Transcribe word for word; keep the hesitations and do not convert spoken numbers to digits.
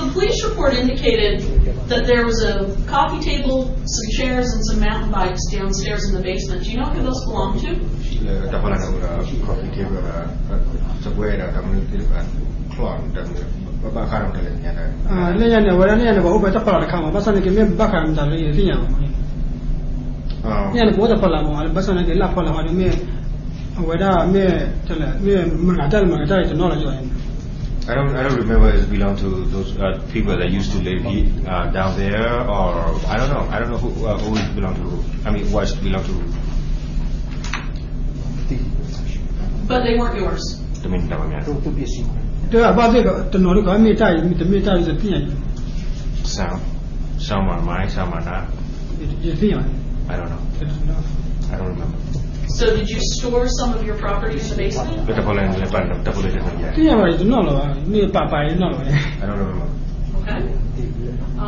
the police report indicated that there was a coffee table, some chairs, and some mountain bikes downstairs in the basement. Do you know who those belong to? Coffee table, subway, clock, background. Ah, Leon, where any of over the Palacama, but I can make background than the Yan water Palamo, but I can laugh on me. Whether me tell me Manadal Manadal to knowledge of him. I don't, I don't remember it belonged to those uh, people that used to live here, uh, down there, or I don't know. I don't know who, uh, who it belonged to who. I mean, what belonged to who. But they weren't yours. To me, To be a secret. About the Norica, I may tell you, the meter is a thing. Some, some are mine, some are not. I don't know. I don't remember. So did you store some of your property in the basement? I don't remember. Yeah, I don't know. Me, Papa, I don't know. I don't remember.